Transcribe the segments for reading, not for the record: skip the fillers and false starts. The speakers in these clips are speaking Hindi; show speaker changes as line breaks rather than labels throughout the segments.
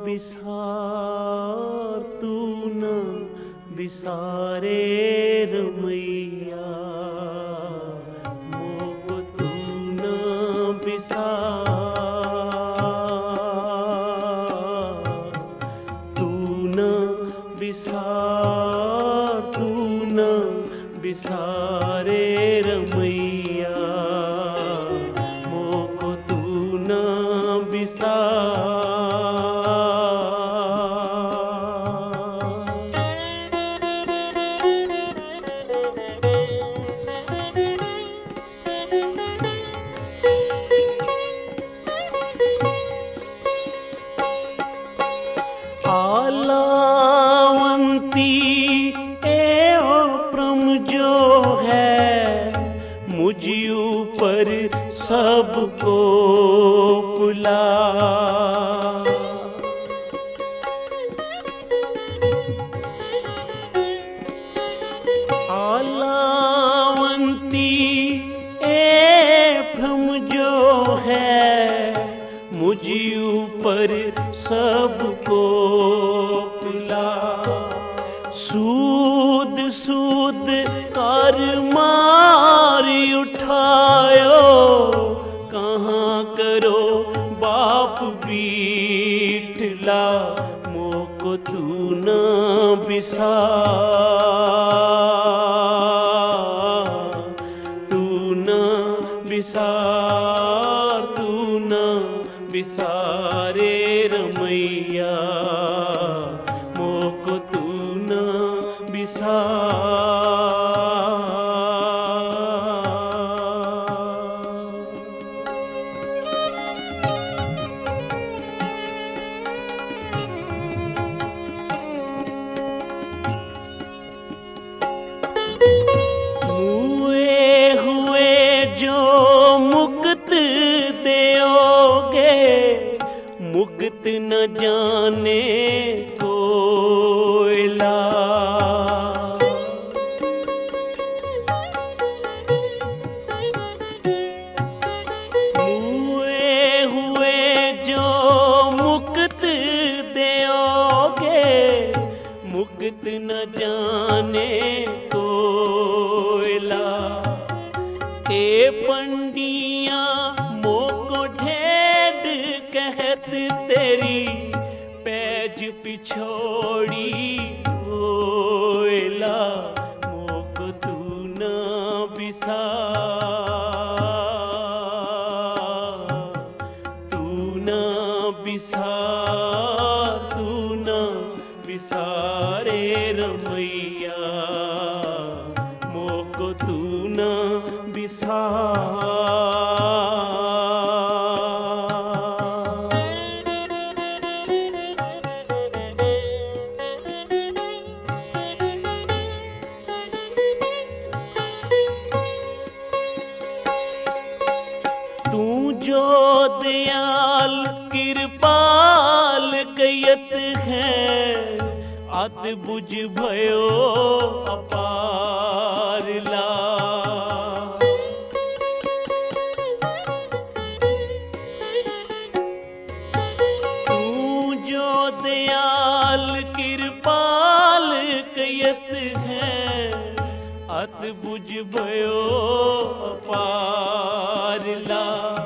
बिसार तू न बिसारे रमैया, मोको तू न बिसार, तू न बिसार, तू न बिसारे रमैया, मोको तू न बिसार। आलावंती एओ प्रम जो है, मुझ ऊपर सबको पुला। आलावंती ए भ्रम जो है, मुझ ऊपर सबको पिला। सूद सूद कर मारी उठायो, कहाँ करो बाप बीठला, मोको तू न बिसार, तू न बिसार, तू न बिसारे रमैया, मोको तू न बिसार। जो मुक्त देओगे, मुक्त न जाने कोयला। हुए जो मुक्त देओगे, मुक्त न जाने कोयला। ए पंडिया मोको ढेड कहत तेरी, पैज पिछोड़ी होयला, मोको तू न बिसार, तू न बिसार, तू न बिसारे रमैया, मोको तू न बिसार। तू जो दयाल कृपाल कयत है, अत बुझ भयो अपारला। दयाल कृपाल कयत है, अत बुझ भयो अपारला।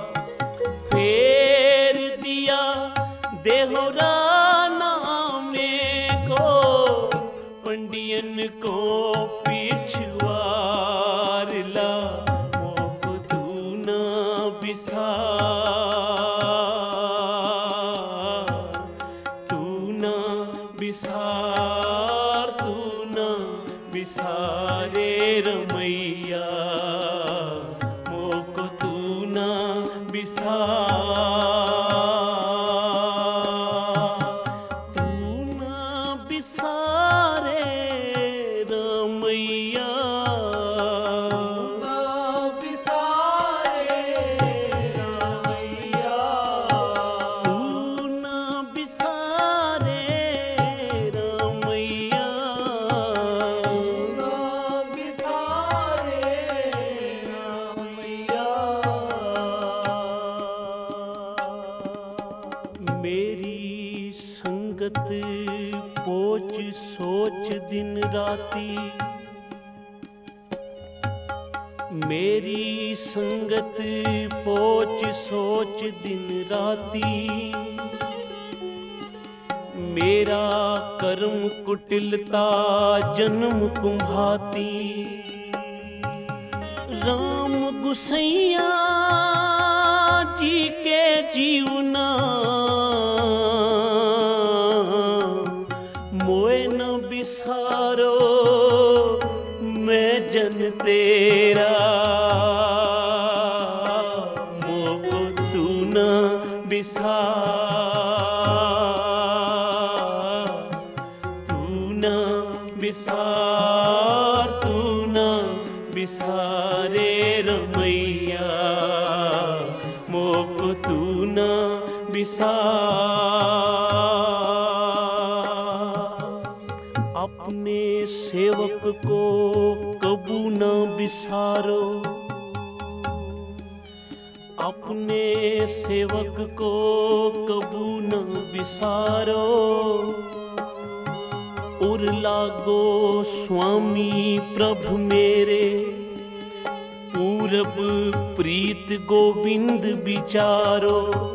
फेर दिया देहोरा नामे को, पंडियन को पिछवारला, मोको तू न बिसार, बिसार, तू न बिसारे रमैया, मोको तू न बिसार, तू न बिसारे रमैया, संगत पोच सोच दिन राती, मेरी संगत पोच सोच दिन राती। मेरा कर्म कुटिलता जन्म कुम्भाती, राम गुसैया जी के जीवना मोए न बिसारो, मैं जन तेरा मोको तू न बिसार, तू न बिसारे रमैया, मोको तू न बिसार। अपने सेवक को कबू न बिसारो, अपने सेवक को कबू न बिसारो। उर लागो स्वामी प्रभु मेरे, पूरब प्रीत गोविंद विचारो।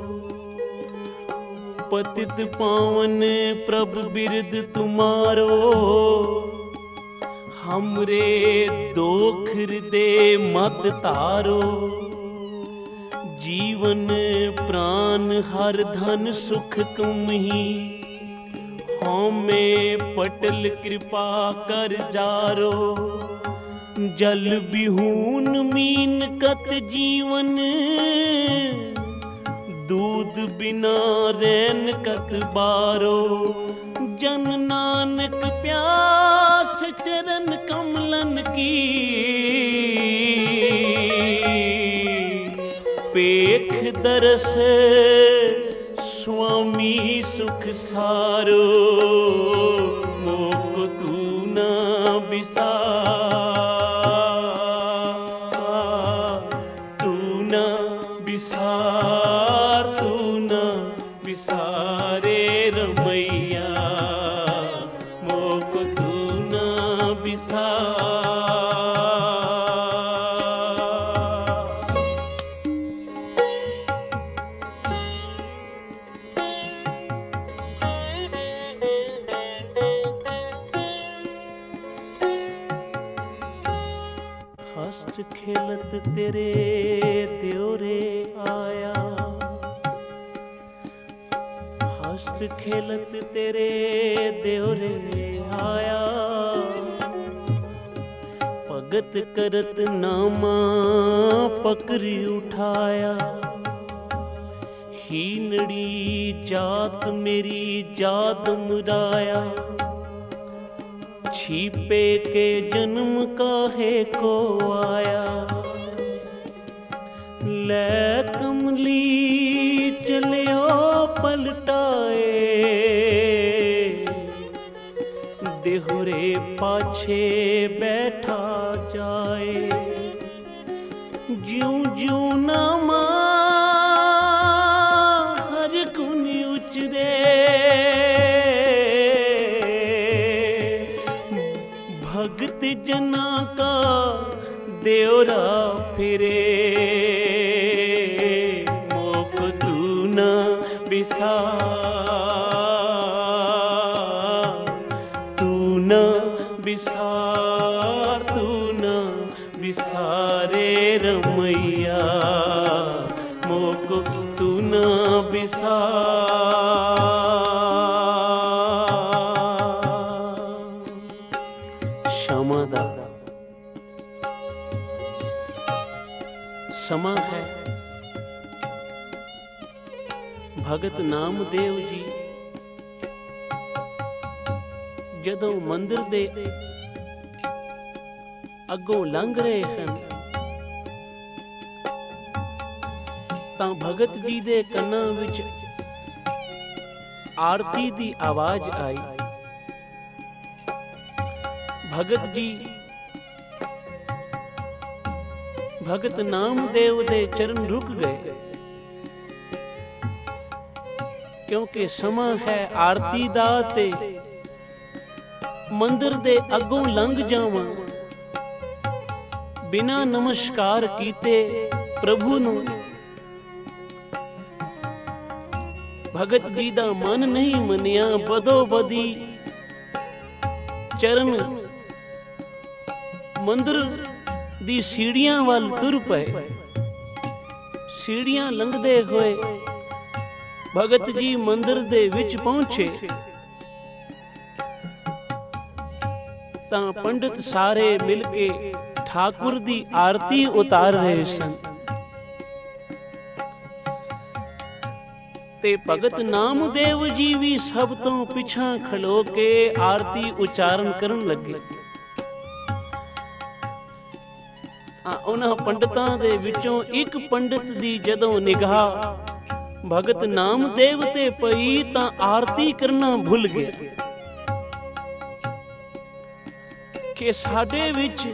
पतित पावन प्रभु बिरद तुम्हारो, हमरे दोख हृदय मत तारो। जीवन प्राण हर धन सुख तुम ही, हमें पटल कृपा कर जारो। जल बिहून मीन कत जीवन, दूध बिना रैन कत बारो। जन नानक प्यास चरण कमलन की, पेख दरस स्वामी सुख सारो। मोको तू न बिसार, तू न बिसार, तू न बिसारे रमैया, मोको तू न बिसार। हस्त खेलत तेरे त्योरे आया, हस्त खेलत तेरे त्योरे आया। भगत करत नामा पकड़ी उठाया, हीनड़ी जात मेरी जात मुराया। छिपे के जन्म काहे को आया, ले कमली चलियो पलटाए। देहुरे पाछे बैठा जाए, ज्यों ज्यों नामा हर गुण उचरे। भगत जना का देवरा फिरे, मोको तू न बिसार, तू न बिसार, तू न बिसारे रमैया, मोको तू न बिसार। क्षमा दा समा है। भगत नामदेव जी जदों मंदिर दे अगों लंघ रहे हैं, तां भगत जी दे कन्नां विच आरती दी आवाज आई। भगत जी भगत नामदेव दे चरण रुक गए। क्योंकि समा है आरती दा ते मंदिर दे अगों लंघ जावां बिना नमस्कार कीते प्रभु नूं। भगत जी दा मन नहीं मनिया, बदो बदी चरण मंदिर दी सीढ़ियां वाल तुर पए। सीढ़ियां लंघदे होए भगत जी मंदिर दे विच पहुंचे तां पंडित सारे मिल के ठाकुर दी आरती उतार रहे सन। ते भगत नामदेव जी भी सब तो पिछा खलो के आरती उचारण करन लगे। उन्हां पंडितां दे विचों एक पंडित दी जदों निगाह भगत नामदेव ते पई तां आरती करना भुल गया कि साडे विच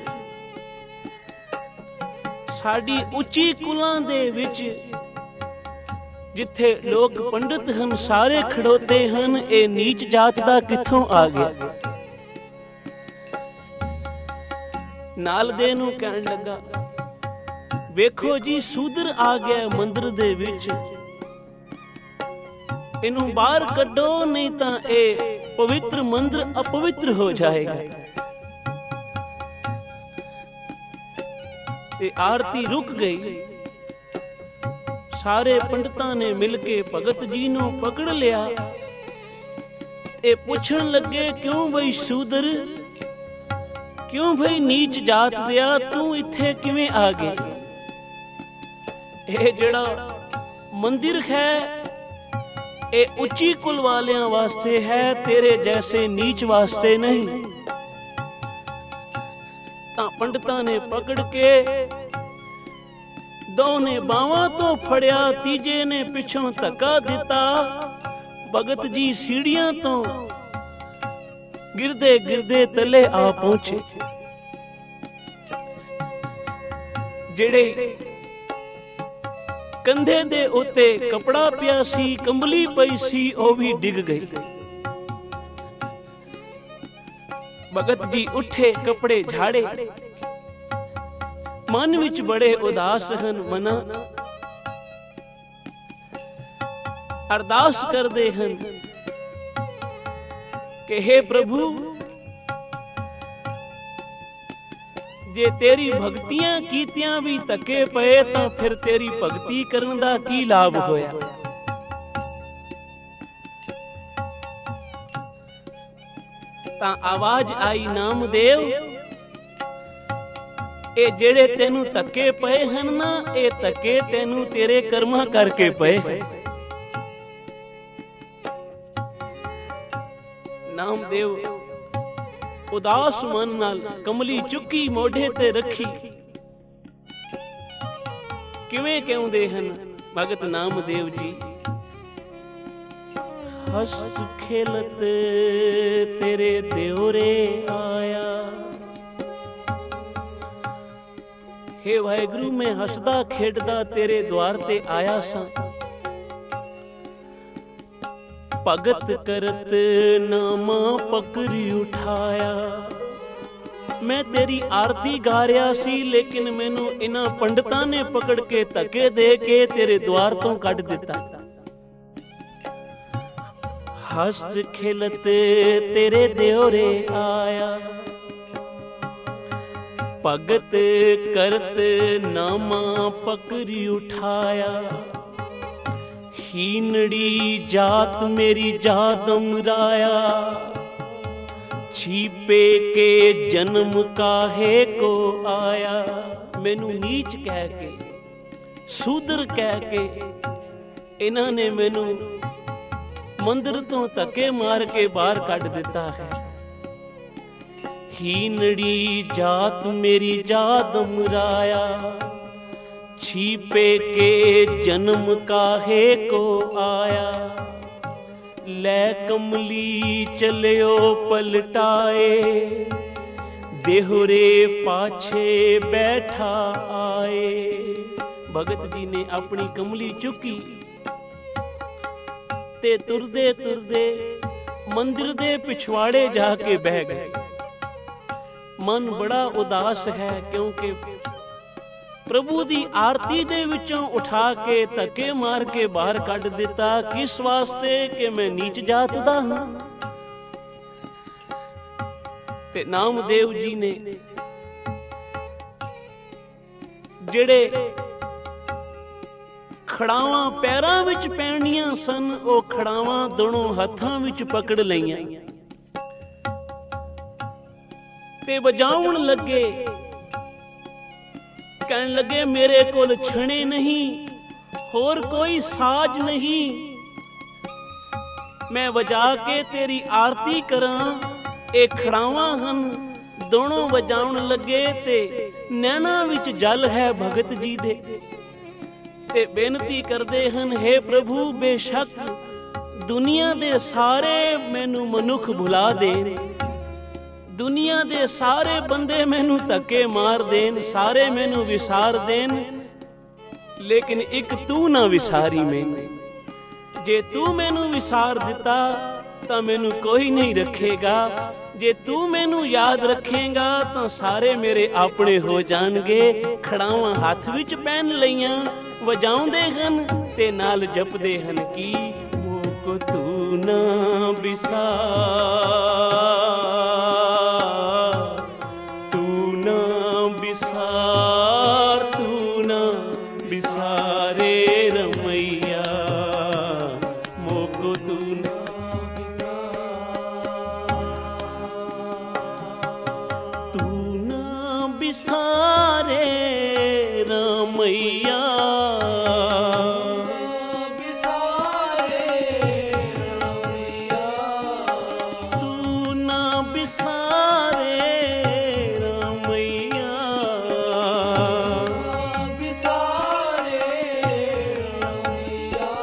साडी उच्ची कुलां दे विच जिथे लोग पंडित हन सारे खड़ोते हन, ए नीच जात दा किथों आ गया। नाल दे नूं कहण लगा, वेखो जी सूदर आ गया मंदिर दे विच, इनू बाहर कड्डो नहीं तां ए पवित्र मंदिर अपवित्र हो जाएगा। ते आरती रुक गई। सारे पंडितां ने मिलके भगत जी नूं पकड़ लिया ते पुछण लगे, क्यों बई सूदर, क्यों बई नीच जात दिया, तू इत्थे किवें आ गया? ये जड़ा मंदिर है ये उच्ची कुल वालियां वास्ते है, तेरे जैसे नीच वास्ते नहीं। तां पंडितां ने पकड़ के दो ने बावां तो फड़िया, तीजे ने पिछों धक्का दिता। भगत जी सीढ़ियां तो गिरदे गिरदे तले आ पहुंचे। जेड़े कंधे दे उत्ते कपड़ा पिया सी, कंबली पई सी, ओ भी डिग गई। भगत जी उठे, कपड़े झाड़े, मन विच बड़े उदास हन। मना अरदास करदे हन कि हे प्रभु, जे तेरी भगतियां कीतियां भी धक्के पए तां फिर तेरी भगती करन दा की लाभ होया। तां आवाज आई, नामदेव, ए जेड़े तेनू धक्के पए हन ना, ए धक्के तेनू तेरे कर्मा करके पए हैं। नामदेव उदास मन नाल कमली चुकी मोढे ते रखी। किवें कहंदे हन भगत नामदेव जी, हस खेलत तेरे देवरे आया। हे वाहिगुरु, मैं हसदा खेडदा तेरे द्वार ते आया सा। भगत करत नामा पकड़ी उठाया। मैं तेरी आरती गा रहा सी, लेकिन मैनू इन्हां पंडितां ने पकड़ के धक्के दे के तेरे द्वार तो कढ दिता। हस खेलत तेरे देवरे आया। भगत करत नामा पकड़ी उठाया। हीनड़ी जात मेरी जादम राया। छिपे के जन्म काहे को आया। मैनू नीच कह के, सूदर कह के इन्हां ने मैनू मंदिर तो धक्के मार के बाहर कढ दिता है। हीनड़ी जात मेरी जादम राया। छिपे के जन्म काहे को आया। लै कमली चलियो पलटाए। देहरे पाछे बैठा आए। भगत जी ने अपनी कमली चुकी ਤੇ ਤੁਰਦੇ ਤੁਰਦੇ ਮੰਦਿਰ ਦੇ ਪਿਛਵਾੜੇ ਜਾ ਕੇ ਬਹਿ ਗਏ। ਮਨ ਬੜਾ ਉਦਾਸ ਹੈ, ਕਿਉਂਕਿ ਪ੍ਰਭੂ ਦੀ ਆਰਤੀ ਦੇ ਵਿੱਚੋਂ ਉਠਾ ਕੇ ਧੱਕੇ ਮਾਰ ਕੇ ਬਾਹਰ ਕੱਢ ਦਿੱਤਾ। ਕਿਸ ਵਾਸਤੇ? ਕਿ ਮੈਂ ਨੀਚ ਜਾਤ ਦਾ ਹਾਂ। ਤੇ ਨਾਮਦੇਵ ਜੀ ਨੇ ਜਿਹੜੇ ਖੜਾਵਾਂ ਪੈਰਾਂ ਵਿੱਚ ਪੈਣੀਆਂ ਸਨ, ਉਹ ਖੜਾਵਾਂ ਦੋਨੋਂ ਹੱਥਾਂ ਵਿੱਚ ਪਕੜ ਲਈਆਂ ਤੇ ਵਜਾਉਣ ਲੱਗੇ। ਕਹਿਣ ਲੱਗੇ, ਮੇਰੇ ਕੋਲ ਛਣੇ ਨਹੀਂ, ਹੋਰ ਕੋਈ ਸਾਜ਼ ਨਹੀਂ, ਮੈਂ ਵਜਾ ਕੇ ਤੇਰੀ ਆਰਤੀ ਕਰਾਂ। ਇਹ ਖੜਾਵਾਂ ਹਨ, ਦੋਨੋਂ ਵਜਾਉਣ ਲੱਗੇ ਤੇ ਨੈਣਾ ਵਿੱਚ ਜਲ ਹੈ ਭਗਤ ਜੀ ਦੇ, ਤੇ ਬੇਨਤੀ ਕਰਦੇ ਹਨ, ਹੇ ਪ੍ਰਭੂ ਬੇਸ਼ੱਕ ਦੁਨੀਆ ਦੇ ਸਾਰੇ ਮੈਨੂੰ ਮਨੁੱਖ ਭੁਲਾ ਦੇਣ, ਦੁਨੀਆ ਦੇ ਸਾਰੇ ਬੰਦੇ ਮੈਨੂੰ ਧੱਕੇ ਮਾਰ ਦੇਣ, ਸਾਰੇ ਮੈਨੂੰ ਵਿਸਾਰ ਦੇਣ, ਲੇਕਿਨ ਇੱਕ ਤੂੰ ਨਾ ਵਿਸਾਰੀ ਮੈਨੂੰ। ਜੇ ਤੂੰ ਮੈਨੂੰ ਵਿਸਾਰ ਦਿੱਤਾ ਤਾਂ ਮੈਨੂੰ ਕੋਈ ਨਹੀਂ ਰੱਖੇਗਾ, ਜੇ ਤੂੰ ਮੈਨੂੰ ਯਾਦ ਰੱਖੇਗਾ ਤਾਂ ਸਾਰੇ ਮੇਰੇ ਆਪਣੇ ਹੋ ਜਾਣਗੇ। ਖੜਾਵਾਂ ਹੱਥ ਵਿੱਚ ਪਹਿਨ ਲਈਆਂ, ਵਜਾਉਂਦੇ ਹਨ ਤੇ ਨਾਲ ਜਪਦੇ ਹਨ ਕਿ ਮੋਕੋ ਤੂੰ ਨਾ ਵਿਸਾਰ, ਤੂੰ ਨਾ ਵਿਸਾਰ, ਤੂੰ ਨਾ ਵਿਸਾਰੇ ਰਮਈਆ, ਮੋਕੋ ਤੂੰ ਨਾ ਵਿਸਾਰੇ ਰਮਈਆ, ਤੂੰ ਨਾ ਵਿਸਾਰੇ ਰਮਈਆ, ਵਿਸਾਰੇ ਰਮਈਆ,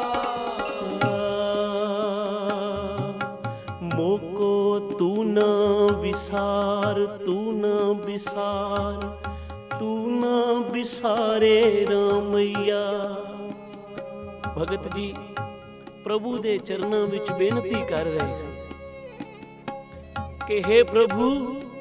ਮੋਕੋ ਤੂੰ ਨਾ ਵਿਸਾਰ, ਤੂੰ ਨਾ ਵਿਸਾਰ, ਤੂੰ ਨਾ ਵਿਸਾਰੇ ਰਾਮਈਆ। ਭਗਤ ਜੀ ਪ੍ਰਭੂ ਦੇ ਚਰਨਾਂ ਵਿੱਚ ਬੇਨਤੀ ਕਰ ਰਹੇ ਹਨ ਕਿ हे ਪ੍ਰਭੂ,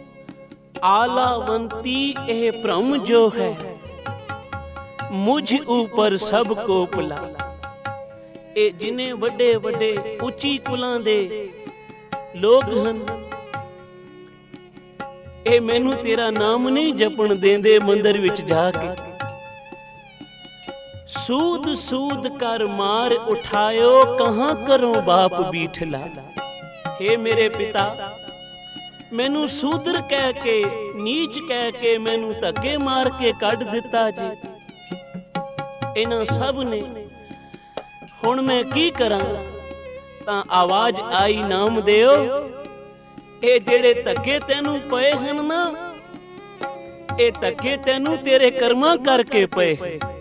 ਆਲਾਵੰਤੀ ਇਹ ਭ੍ਰਮ ਜੋ ਹੈ, ਮੁਝ ਉੱਪਰ ਸਭ ਕੋ ਭੁਲਾ। ਇਹ ਜਿਨੇ ਵੱਡੇ ਵੱਡੇ ਉੱਚੀ ਕੁਲਾਂ ਦੇ ਲੋਕ ਹਨ, ਇਹ ਮੈਨੂੰ ਤੇਰਾ ਨਾਮ ਨਹੀਂ ਜਪਣ ਦੇਂਦੇ। ਮੰਦਰ ਵਿੱਚ ਜਾ ਕੇ ਸੂਦ ਸੂਦ ਕਰ ਮਾਰ ਉਠਾਇਓ, ਕਹਾਂ ਕਰੋ ਬਾਪ ਬੀਠਲਾ। ਹੇ ਮੇਰੇ ਪਿਤਾ, ਮੈਨੂੰ ਸੂਦਰ ਕਹਿ ਕੇ, ਨੀਚ ਕਹਿ ਕੇ ਮੈਨੂੰ ਧੱਕੇ ਮਾਰ ਕੇ ਕੱਢ ਦਿੱਤਾ ਜੀ। ਇਹਨਾਂ ਸਭ ਨੇ ਹੁਣ ਮੈਂ ਕੀ ਕਰਾਂ? ਤਾਂ ਆਵਾਜ਼ ਆਈ, ਨਾਮਦੇਵ, ਇਹ ਜਿਹੜੇ ਧੱਕੇ ਤੈਨੂੰ ਪਏ ਹਨ ਨਾ, ਇਹ ਧੱਕੇ ਤੈਨੂੰ ਤੇਰੇ ਕਰਮਾਂ ਕਰਕੇ ਪਏ,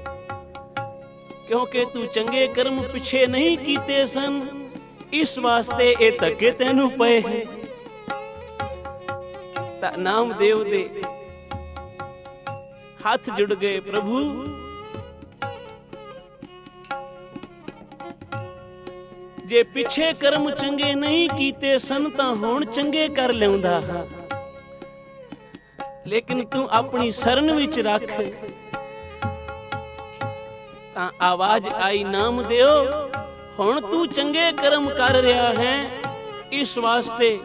ਕਿਉਂਕਿ ਤੂੰ ਚੰਗੇ ਕਰਮ ਪਿੱਛੇ ਨਹੀਂ ਕੀਤੇ ਸਨ, ਇਸ ਵਾਸਤੇ ਇਹ ਧੱਕੇ ਤੈਨੂੰ ਪਏ ਹੈ। ਤਾਂ ਨਾਮਦੇਵ ਦੇ ਹੱਥ ਜੁੜ ਗਏ। ਪ੍ਰਭੂ, ਜੇ ਪਿੱਛੇ ਕਰਮ ਚੰਗੇ ਨਹੀਂ ਕੀਤੇ ਸਨ ਤਾਂ ਹੁਣ ਚੰਗੇ ਕਰ ਲਿਆਉਂਦਾ ਹਾਂ, ਲੇਕਿਨ ਤੂੰ ਆਪਣੀ ਸ਼ਰਨ ਵਿੱਚ ਰੱਖ। ਤਾਂ ਆਵਾਜ਼ ਆਈ, ਨਾਮਦੇਵ, ਹੁਣ ਤੂੰ ਚੰਗੇ ਕਰਮ ਕਰ ਰਿਹਾ ਹੈ, ਇਸ ਵਾਸਤੇ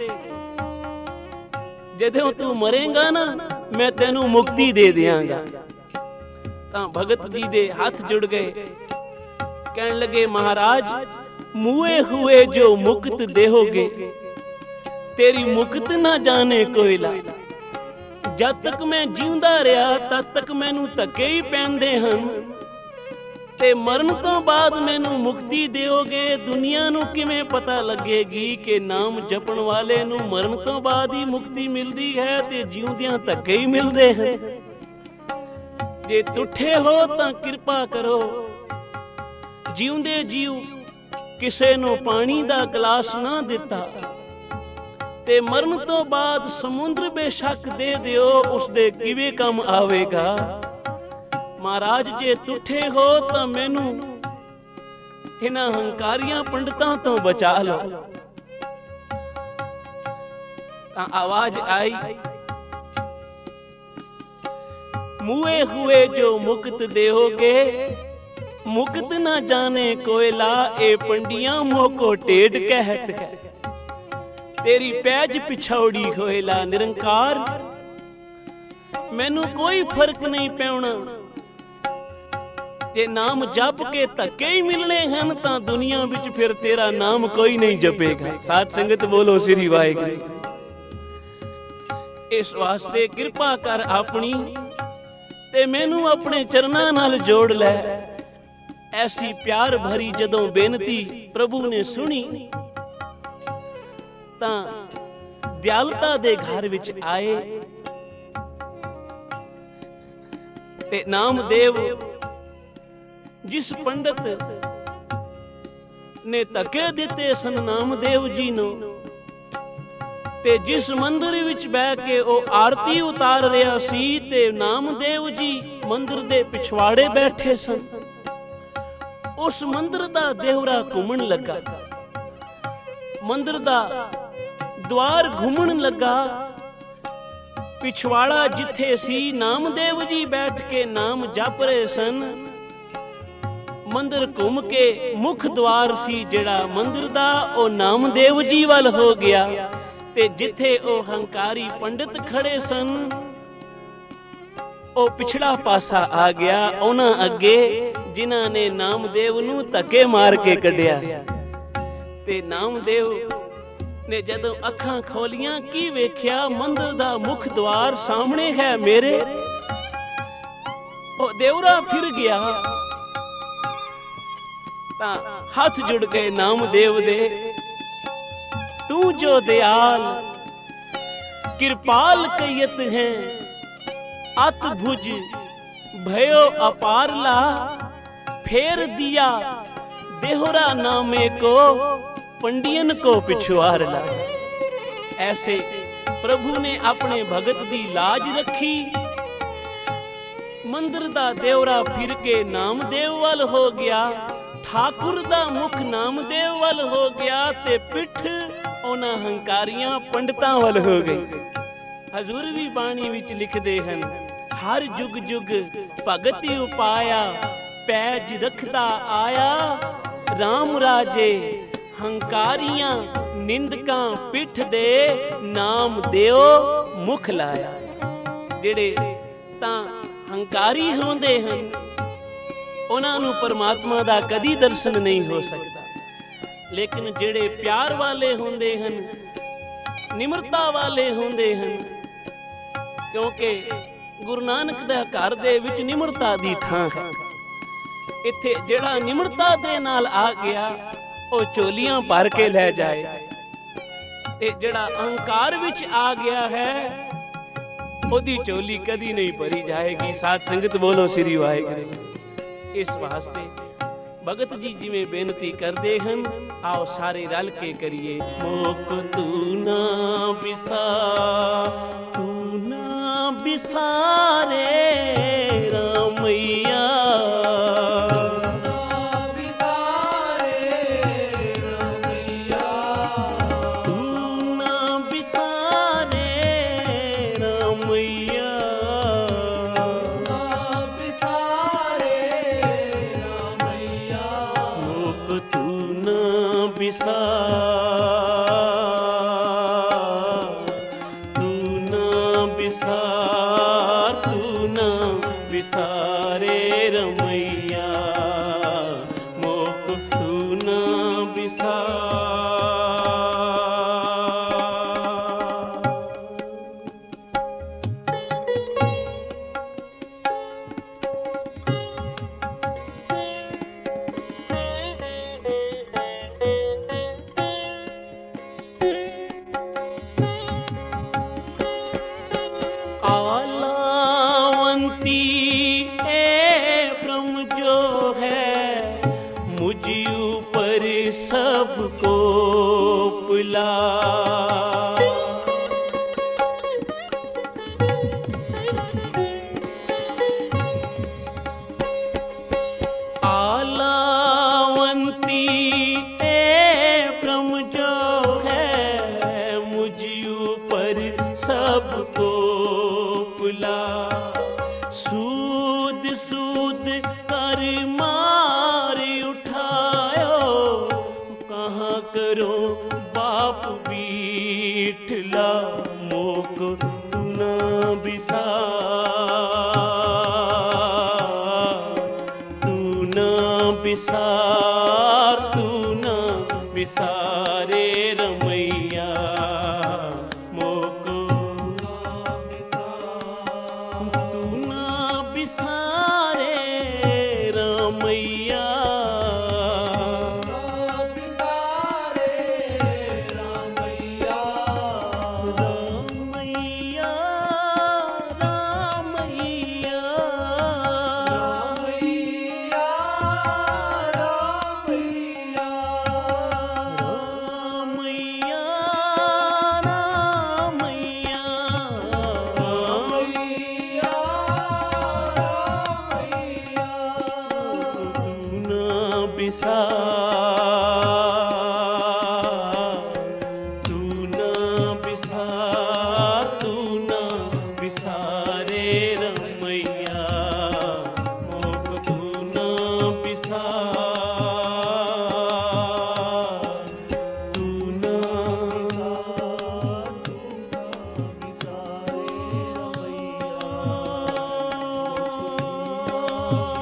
ਜਦੋਂ ਤੂੰ ਮਰੇਗਾ ਨਾ, ਮੈਂ ਤੈਨੂੰ ਮੁਕਤੀ ਦੇ ਦਿਆਂਗਾ। ਤਾਂ ਭਗਤ ਜੀ ਦੇ ਹੱਥ ਜੁੜ ਗਏ। ਕਹਿਣ ਲੱਗੇ, ਮਹਾਰਾਜ, मुए हुए जो मुक्त देहोगे, तेरी मुक्त ना जाने कोयला। जद तक मैं जींदा रहा तद तक मैनू धक्के ही पैंदे हन, ते मरण तो बाद मैनू मुक्ति देओगे। दुनिया नू किवें पता लगेगी कि नाम जपण वाले नू मरण तो बाद ही मुक्ति मिलती है ते जीउंदियां धक्के ही मिलते हैं। जे तुठे हो तां किरपा करो, जीउंदे जीव ਕਿਸੇ ਨੂੰ ਪਾਣੀ ਦਾ ਗਲਾਸ ਨਾ ਦਿੱਤਾ ਤੇ ਮਰਨ ਤੋਂ ਬਾਅਦ ਸਮੁੰਦਰ ਬੇਸ਼ੱਕ ਦੇ ਦਿਓ, ਉਸਦੇ ਕਿਵੇਂ ਕੰਮ ਆਵੇਗਾ? ਮਹਾਰਾਜ, ਜੇ ਤੁਠੇ ਹੋ ਤਾਂ ਮੈਨੂੰ इन्हां हंकारियां पंडितां तो बचा लो। तां आवाज आई, मुए हुए जो मुक्त देओगे, मुक्त ना जाने कोयला, ए पंडिया मोको टेढ़ कहत है। तेरी पैज पिछौड़ी होएला निरंकार, मैनू कोई फर्क नहीं पैना। जे नाम जप के धक्के ही मिलने हैं तां दुनिया विच फिर तेरा नाम कोई नहीं जपेगा। साध संगत बोलो श्री वाहिगुरू। इस वास्ते किरपा कर अपनी ते मैनू अपने चरनां नाल जोड़ लै। ऐसी प्यार भरी जदों बेनती प्रभु ने सुनी तां दयालता दे घर विच आए ते नामदेव जिस पंडित ने धक्के दिते सन नामदेव जी नूं ते जिस मंदिर विच बैठ के ओ आरती उतार रहा सी ते नामदेव जी मंदिर दे पिछवाड़े बैठे सन। उस मंदिर दा देवरा घूमन लगा, मंदिर दा द्वार घूमन लगा। पिछवाड़ा जिथे सी नामदेव जी बैठ के नाम जप रहे सन, मंदिर घूम के मुख द्वार सी जेड़ा मंदिर दा ओ नामदेव जी वाल हो गया ते जिथे ओ हंकारी पंडित खड़े सन ओ पिछड़ा पासा आ गया। उन्हां अगे जिन्हां ने नामदेव नूं धक्के मार के कढ़िया सी ते नामदेव ने जदों अखां खोलियां की वेख्या, मंदिर दा मुख द्वार सामने है मेरे। ओ देवरा फिर गया तां हाथ जुड़ गए नामदेव दे। तू जो दयाल कृपाल कयत है, अत भुज भयो अपारला, फेर दिया देहरा नामे को, पंडियन को पिछुआर ला। ऐसे प्रभु ने अपने भगत दी लाज रखी। मंदिर दा देवरा फिर के नामदेव वाल हो गया, ठाकुर दा मुख नामदेव वाल हो गया ते पिठ उन्हां हंकारियां पंडितां वाल हो गई। हजूर भी बाणी विच लिखदे हन, हर जुग जुग भगति उपाया, पैज रखदा आया, राम राजे हंकारियां निंदकां पिठ दे, नाम देओ मुख लाया। जेड़े तां हंकारी होंदे हन उन्हां नूं परमात्मा दा कदी दर्शन नहीं हो सकता, लेकिन जेड़े प्यार वाले होंदे हन, निमरता वाले होंदे हन, क्योंकि गुरु नानक दा घर दे विच निमरता दी थां है। इत्थे जेड़ा निमरता दे नाल आ गया ओ चोलियां भर के लै जाए, ते जेड़ा अहंकार विच आ गया है ओदी चोली कदी नहीं भरी जाएगी। साध संगत बोलो श्री वाहिगुरू। इस वास्ते भगत जी जिवें बेनती करदे हन, आओ सारे रल के करिए। मोक तू ना बिसारे रामैया, बिसारे रमैया, मोक तू ना बिसार। सबको बुला, आलावंती कूद कर मार उठायो, कहाँ करो बाप बीठला मोक तू ना बिसार, तू ना बिसार, तू ना बिसारे रमैया मोक, तू ना बिसारे रमैया, तू ना बिसार, तू ना बिसारे रमैया मोक, तू ना बिसार, तू ना बिसारे रमैया।